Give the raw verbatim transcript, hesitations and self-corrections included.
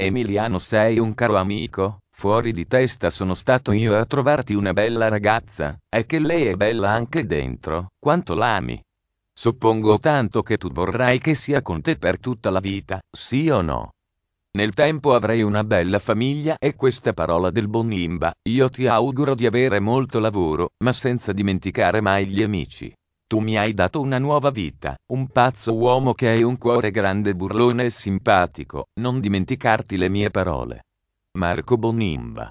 Emiliano, sei un caro amico, fuori di testa sono stato io a trovarti una bella ragazza, è che lei è bella anche dentro, quanto l'ami. Suppongo tanto che tu vorrai che sia con te per tutta la vita, sì o no? Nel tempo avrai una bella famiglia e questa parola del buon Imba, io ti auguro di avere molto lavoro, ma senza dimenticare mai gli amici. Tu mi hai dato una nuova vita, un pazzo uomo che hai un cuore grande, burlone e simpatico, non dimenticarti le mie parole. Marco Bonimba.